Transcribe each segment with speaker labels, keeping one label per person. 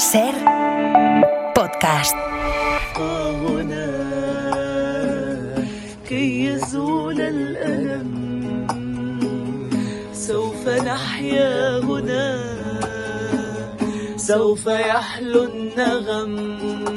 Speaker 1: SER Podcast.
Speaker 2: كي يزول الألم سوف نحيا هنا سوف يحلو النغم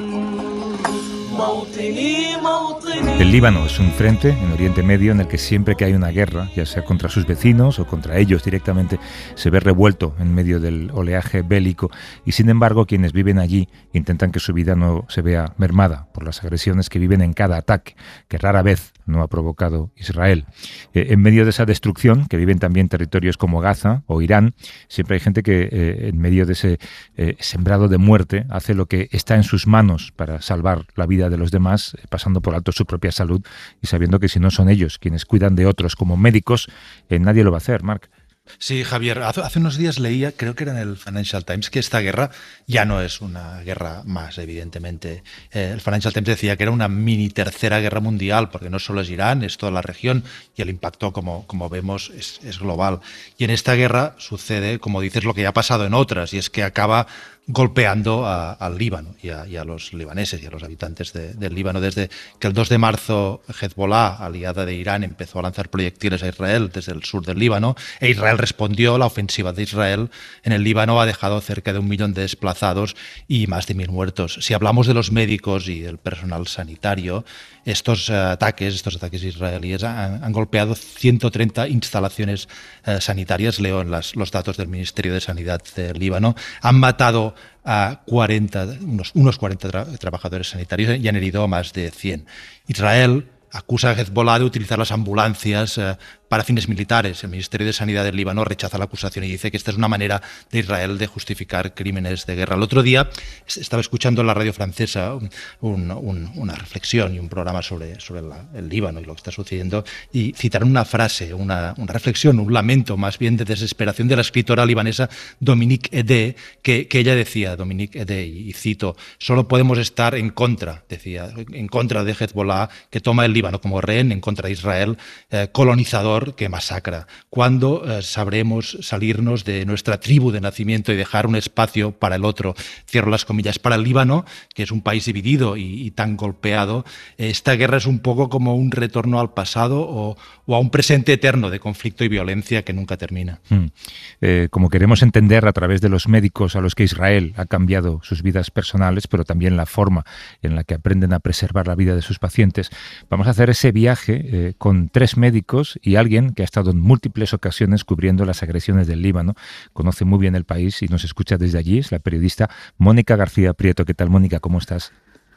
Speaker 2: موطني موطني.
Speaker 3: El Líbano es un frente en Oriente Medio en el que siempre que hay una guerra, ya sea contra sus vecinos o contra ellos directamente, se ve revuelto en medio del oleaje bélico y sin embargo quienes viven allí intentan que su vida no se vea mermada por las agresiones que viven en cada ataque, que rara vez no ha provocado Israel. En medio de esa destrucción, que viven también territorios como Gaza o Irán, siempre hay gente que en medio de ese sembrado de muerte hace lo que está en sus manos para salvar la vida de los demás, pasando por alto su propia salud y sabiendo que si no son ellos quienes cuidan de otros como médicos, nadie lo va a hacer, Marc.
Speaker 4: Sí, Javier, hace unos días leía, creo que era en el Financial Times, que esta guerra ya no es una guerra más, evidentemente. El Financial Times decía que era una mini tercera guerra mundial, porque no solo es Irán, es toda la región y el impacto, como vemos, es global. Y en esta guerra sucede, como dices, lo que ya ha pasado en otras, y es que acaba golpeando al Líbano y a los libaneses y a los habitantes del Líbano. Desde que el 2 de marzo Hezbollah, aliada de Irán, empezó a lanzar proyectiles a Israel desde el sur del Líbano, e Israel respondió. La ofensiva de Israel en el Líbano ha dejado cerca de 1 millón de desplazados y más de 1.000 muertos. Si hablamos de los médicos y del personal sanitario, estos ataques israelíes han golpeado 130 instalaciones sanitarias. Leo en los datos del Ministerio de Sanidad del Líbano. Han matado a unos 40 trabajadores sanitarios y han herido a más de 100. Israel acusa a Hezbollah de utilizar las ambulancias para fines militares. El Ministerio de Sanidad del Líbano rechaza la acusación y dice que esta es una manera de Israel de justificar crímenes de guerra. El otro día estaba escuchando en la radio francesa una reflexión y un programa sobre el Líbano y lo que está sucediendo, y citaron una frase, una reflexión, un lamento más bien de desesperación de la escritora libanesa Dominique Edé, que ella decía, Dominique Edé, y cito: solo podemos estar en contra de Hezbollah, que toma el Líbano como rehén, en contra de Israel, colonizador que masacra. ¿Cuándo sabremos salirnos de nuestra tribu de nacimiento y dejar un espacio para el otro? Cierro las comillas. Para el Líbano, que es un país dividido y tan golpeado, esta guerra es un poco como un retorno al pasado o a un presente eterno de conflicto y violencia que nunca termina.
Speaker 3: Como queremos entender a través de los médicos a los que Israel ha cambiado sus vidas personales, pero también la forma en la que aprenden a preservar la vida de sus pacientes, vamos a hacer ese viaje con 3 médicos y alguien que ha estado en múltiples ocasiones cubriendo las agresiones del Líbano, conoce muy bien el país y nos escucha desde allí. Es la periodista Mónica García Prieto. ¿Qué tal, Mónica? ¿Cómo estás?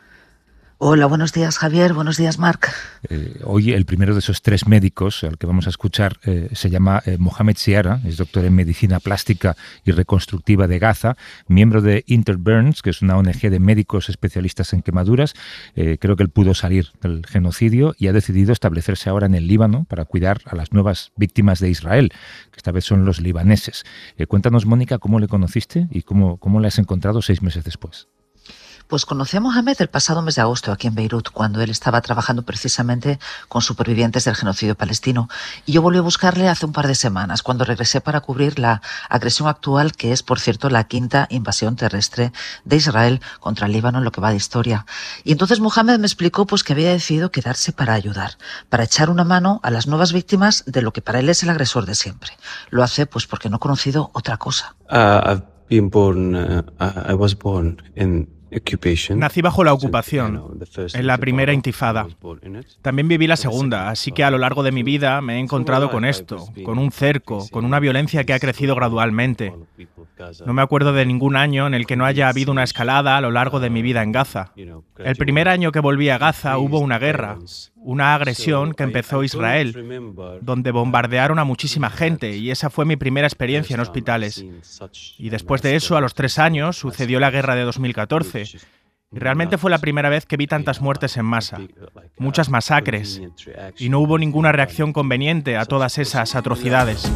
Speaker 5: Hola, buenos días, Javier. Buenos días, Marc.
Speaker 3: Hoy el primero de esos 3 médicos al que vamos a escuchar se llama Mohamed Siara, es doctor en medicina plástica y reconstructiva de Gaza, miembro de Interburns, que es una ONG de médicos especialistas en quemaduras. Creo que él pudo salir del genocidio y ha decidido establecerse ahora en el Líbano para cuidar a las nuevas víctimas de Israel, que esta vez son los libaneses. Cuéntanos, Mónica, ¿cómo le conociste y cómo le has encontrado 6 meses después?
Speaker 5: Pues conocí a Mohamed el pasado mes de agosto aquí en Beirut, cuando él estaba trabajando precisamente con supervivientes del genocidio palestino. Y yo volví a buscarle hace un par de semanas, cuando regresé para cubrir la agresión actual, que es, por cierto, la 5ª invasión terrestre de Israel contra el Líbano en lo que va de historia. Y entonces Mohamed me explicó pues que había decidido quedarse para ayudar, para echar una mano a las nuevas víctimas de lo que para él es el agresor de siempre. Lo hace pues porque no ha conocido otra cosa.
Speaker 6: I was born in
Speaker 7: Nací bajo la ocupación, en la primera intifada. También viví la segunda, así que a lo largo de mi vida me he encontrado con esto, con un cerco, con una violencia que ha crecido gradualmente. No me acuerdo de ningún año en el que no haya habido una escalada a lo largo de mi vida en Gaza. El primer año que volví a Gaza hubo una guerra, una agresión que empezó Israel, donde bombardearon a muchísima gente, y esa fue mi primera experiencia en hospitales. Y después de eso, a los 3 años, sucedió la guerra de 2014. Y realmente fue la primera vez que vi tantas muertes en masa, muchas masacres, y no hubo ninguna reacción conveniente a todas esas atrocidades.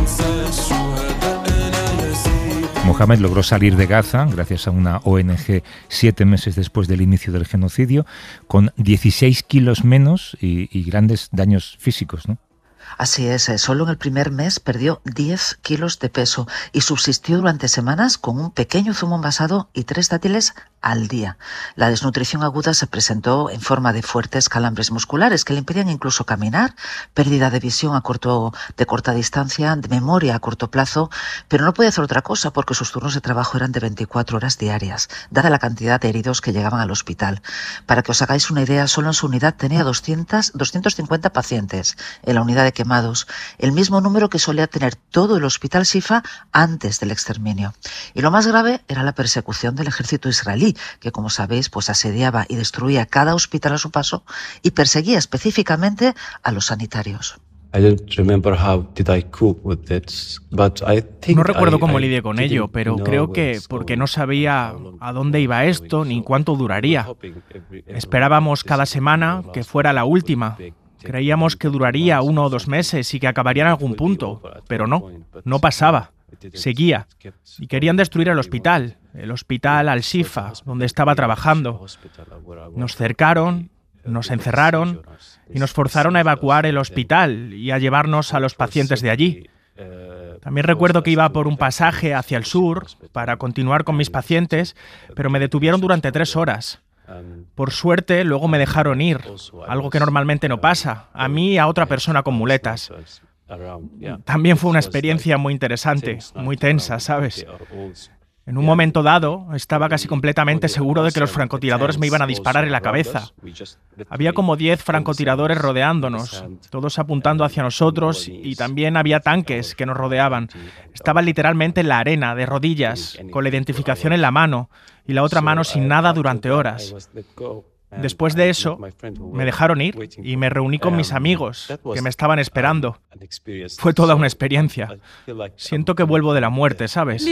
Speaker 3: Mohamed logró salir de Gaza gracias a una ONG 7 meses después del inicio del genocidio, con 16 kilos menos y grandes daños físicos, ¿no?
Speaker 5: Así es, solo en el primer mes perdió 10 kilos de peso y subsistió durante semanas con un pequeño zumo envasado y 3 dátiles al día. La desnutrición aguda se presentó en forma de fuertes calambres musculares que le impedían incluso caminar, pérdida de visión de corta distancia, de memoria a corto plazo, pero no podía hacer otra cosa porque sus turnos de trabajo eran de 24 horas diarias, dada la cantidad de heridos que llegaban al hospital. Para que os hagáis una idea, solo en su unidad tenía 250 pacientes. En la unidad de quemados, el mismo número que solía tener todo el hospital Shifa antes del exterminio. Y lo más grave era la persecución del ejército israelí, que como sabéis, pues asediaba y destruía cada hospital a su paso y perseguía específicamente a los sanitarios.
Speaker 7: No recuerdo cómo lidié con ello, pero creo que porque no sabía a dónde iba esto ni cuánto duraría. Esperábamos cada semana que fuera la última. Creíamos que duraría 1 o 2 meses y que acabaría en algún punto, pero no pasaba. Seguía. Y querían destruir el hospital Al-Shifa, donde estaba trabajando. Nos cercaron, nos encerraron y nos forzaron a evacuar el hospital y a llevarnos a los pacientes de allí. También recuerdo que iba por un pasaje hacia el sur para continuar con mis pacientes, pero me detuvieron durante 3 horas. Por suerte, luego me dejaron ir, algo que normalmente no pasa, a mí y a otra persona con muletas. También fue una experiencia muy interesante, muy tensa, ¿sabes? En un momento dado, estaba casi completamente seguro de que los francotiradores me iban a disparar en la cabeza. Había como 10 francotiradores rodeándonos, todos apuntando hacia nosotros, y también había tanques que nos rodeaban. Estaba literalmente en la arena, de rodillas, con la identificación en la mano, y la otra mano sin nada durante horas. Después de eso, me dejaron ir y me reuní con mis amigos, que me estaban esperando. Fue toda una experiencia. Siento que vuelvo de la muerte, ¿sabes?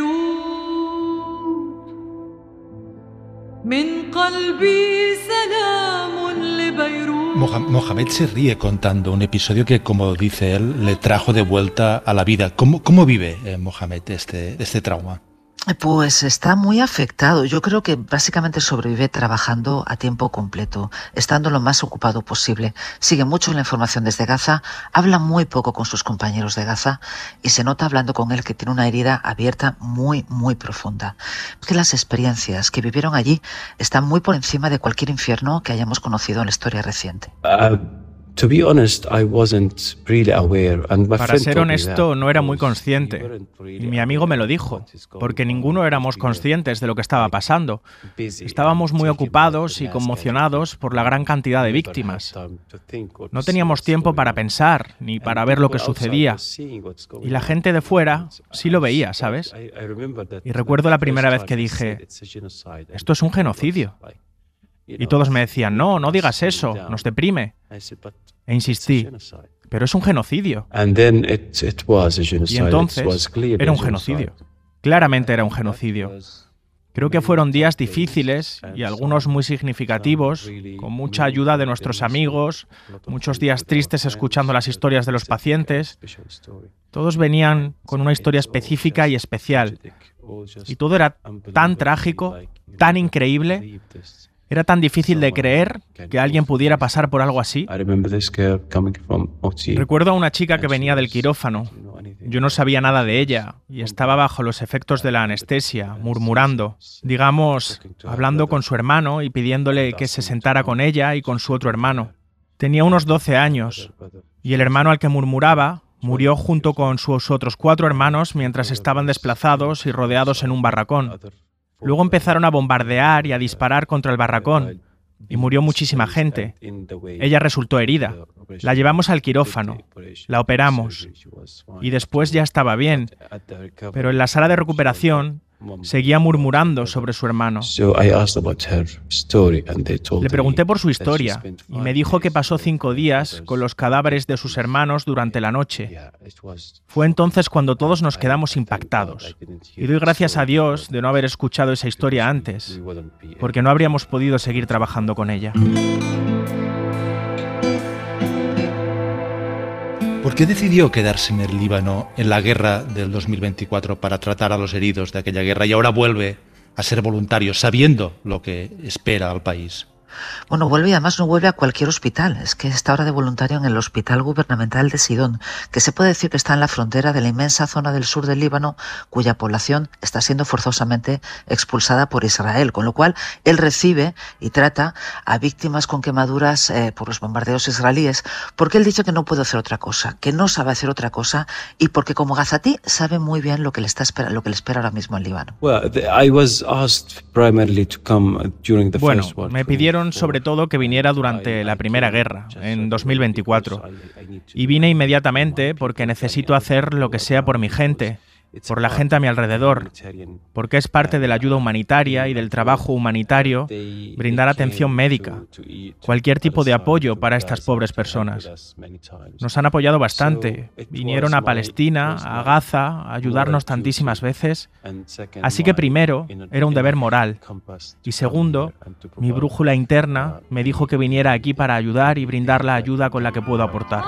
Speaker 4: Mohamed se ríe contando un episodio que, como dice él, le trajo de vuelta a la vida. ¿Cómo vive Mohamed este trauma?
Speaker 5: Pues está muy afectado. Yo creo que básicamente sobrevive trabajando a tiempo completo, estando lo más ocupado posible. Sigue mucho la información desde Gaza, habla muy poco con sus compañeros de Gaza y se nota hablando con él que tiene una herida abierta muy, muy profunda. Que las experiencias que vivieron allí están muy por encima de cualquier infierno que hayamos conocido en la historia reciente.
Speaker 7: Para ser honesto, no era muy consciente. Y mi amigo me lo dijo, porque ninguno éramos conscientes de lo que estaba pasando. Estábamos muy ocupados y conmocionados por la gran cantidad de víctimas. No teníamos tiempo para pensar, ni para ver lo que sucedía. Y la gente de fuera sí lo veía, ¿sabes? Y recuerdo la primera vez que dije, esto es un genocidio. Y todos me decían, no digas eso, nos deprime. E insistí, pero es un genocidio. Y entonces era un genocidio. Claramente era un genocidio. Creo que fueron días difíciles y algunos muy significativos, con mucha ayuda de nuestros amigos, muchos días tristes escuchando las historias de los pacientes. Todos venían con una historia específica y especial. Y todo era tan trágico, tan increíble. Era tan difícil de creer que alguien pudiera pasar por algo así. Recuerdo a una chica que venía del quirófano. Yo no sabía nada de ella y estaba bajo los efectos de la anestesia, murmurando, digamos, hablando con su hermano y pidiéndole que se sentara con ella y con su otro hermano. Tenía unos 12 años y el hermano al que murmuraba murió junto con sus otros 4 hermanos mientras estaban desplazados y rodeados en un barracón. Luego empezaron a bombardear y a disparar contra el barracón y murió muchísima gente. Ella resultó herida. La llevamos al quirófano, la operamos y después ya estaba bien, pero en la sala de recuperación seguía murmurando sobre su hermano. Le pregunté por su historia y me dijo que pasó 5 días con los cadáveres de sus hermanos durante la noche. Fue entonces cuando todos nos quedamos impactados. Y doy gracias a Dios de no haber escuchado esa historia antes, porque no habríamos podido seguir trabajando con ella.
Speaker 4: ¿Por qué decidió quedarse en el Líbano en la guerra del 2024 para tratar a los heridos de aquella guerra y ahora vuelve a ser voluntario sabiendo lo que espera al país?
Speaker 5: Bueno, vuelve y además no vuelve a cualquier hospital. Es que está ahora de voluntario en el Hospital Gubernamental de Sidón, que se puede decir que está en la frontera de la inmensa zona del sur del Líbano, cuya población está siendo forzosamente expulsada por Israel, con lo cual él recibe y trata a víctimas con quemaduras por los bombardeos israelíes, porque él dice que no puede hacer otra cosa, que no sabe hacer otra cosa, y porque como gazatí sabe muy bien lo que le espera ahora mismo en Líbano.
Speaker 7: Bueno, me pidieron sobre todo que viniera durante la Primera Guerra, en 2024. Y vine inmediatamente porque necesito hacer lo que sea por mi gente, por la gente a mi alrededor, porque es parte de la ayuda humanitaria y del trabajo humanitario brindar atención médica, cualquier tipo de apoyo para estas pobres personas. Nos han apoyado bastante, vinieron a Palestina, a Gaza, a ayudarnos tantísimas veces, así que primero era un deber moral, y segundo, mi brújula interna me dijo que viniera aquí para ayudar y brindar la ayuda con la que puedo aportar.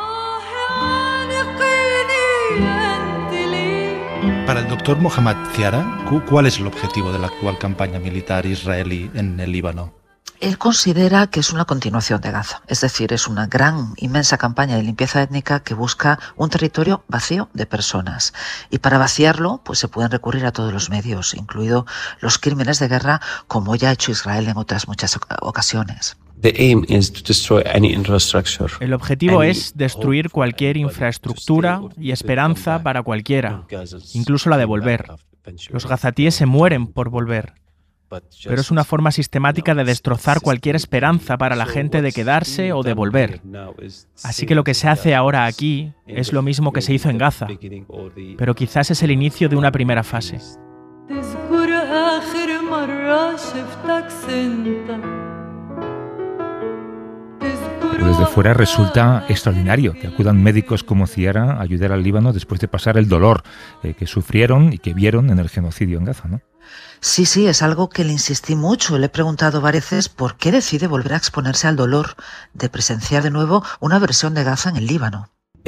Speaker 4: Para el doctor Mohammad Ziara, ¿cuál es el objetivo de la actual campaña militar israelí en el Líbano?
Speaker 5: Él considera que es una continuación de Gaza, es decir, es una gran, inmensa campaña de limpieza étnica que busca un territorio vacío de personas. Y para vaciarlo, pues se pueden recurrir a todos los medios, incluido los crímenes de guerra, como ya ha hecho Israel en otras muchas ocasiones.
Speaker 7: El objetivo es destruir cualquier infraestructura y esperanza para cualquiera, incluso la de volver. Los gazatíes se mueren por volver. Pero es una forma sistemática de destrozar cualquier esperanza para la gente de quedarse o de volver. Así que lo que se hace ahora aquí es lo mismo que se hizo en Gaza, pero quizás es el inicio de una primera fase.
Speaker 3: Desde fuera resulta extraordinario que acudan médicos como Ziara a ayudar al Líbano después de pasar el dolor que sufrieron y que vieron en el genocidio en Gaza, ¿no?
Speaker 5: Sí, es algo que le insistí mucho. Le he preguntado varias veces por qué decide volver a exponerse al dolor de presenciar de nuevo una versión de Gaza en el Líbano.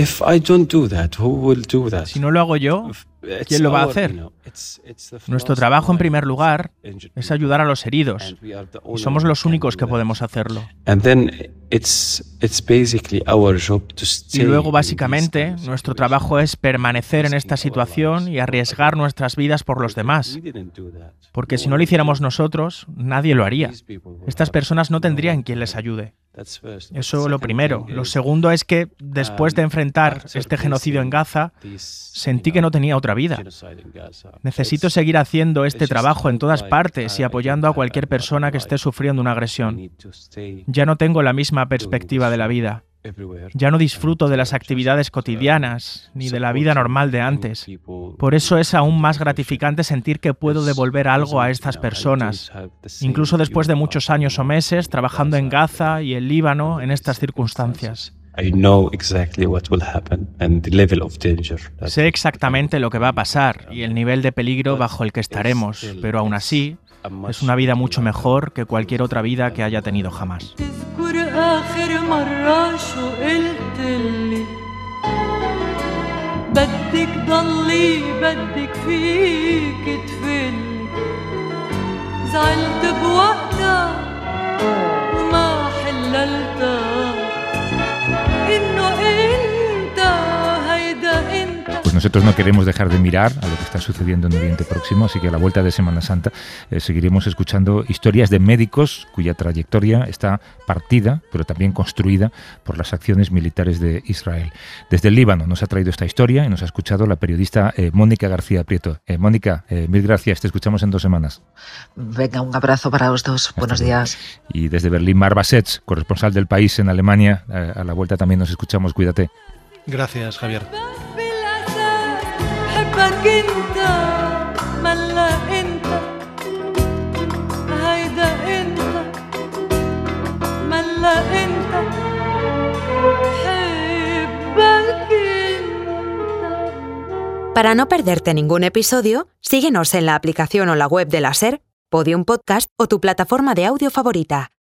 Speaker 7: Si no lo hago yo, ¿quién lo va a hacer? Nuestro trabajo, en primer lugar, es ayudar a los heridos, y somos los únicos que podemos hacerlo. Y luego, básicamente, nuestro trabajo es permanecer en esta situación y arriesgar nuestras vidas por los demás. Porque si no lo hiciéramos nosotros, nadie lo haría. Estas personas no tendrían quien les ayude. Eso lo primero. Lo segundo es que, después de enfrentar este genocidio en Gaza, sentí que no tenía otra vida. Necesito seguir haciendo este trabajo en todas partes y apoyando a cualquier persona que esté sufriendo una agresión. Ya no tengo la misma perspectiva de la vida. Ya no disfruto de las actividades cotidianas ni de la vida normal de antes. Por eso es aún más gratificante sentir que puedo devolver algo a estas personas, incluso después de muchos años o meses trabajando en Gaza y el Líbano en estas circunstancias. Sé exactamente lo que va a pasar y el nivel de peligro bajo el que estaremos, pero aún así es una vida mucho mejor que cualquier otra vida que haya tenido jamás.
Speaker 3: Pues nosotros no queremos dejar de mirar a lo que está sucediendo en Oriente Próximo, así que a la vuelta de Semana Santa seguiremos escuchando historias de médicos cuya trayectoria está partida, pero también construida por las acciones militares de Israel. Desde el Líbano nos ha traído esta historia y nos ha escuchado la periodista Mónica García Prieto. Mónica, mil gracias, te escuchamos en 2 semanas.
Speaker 5: Venga, un abrazo para los dos. Buenos días.
Speaker 3: Y desde Berlín, Mar Basets, corresponsal del País en Alemania, a la vuelta también nos escuchamos, cuídate.
Speaker 4: Gracias, Javier.
Speaker 2: بحبك انت ملا انت هيدا انت ملا انت بحبك انت.
Speaker 1: Para no perderte ningún episodio, síguenos en la aplicación o la web de la SER, Podium Podcast o tu plataforma de audio favorita.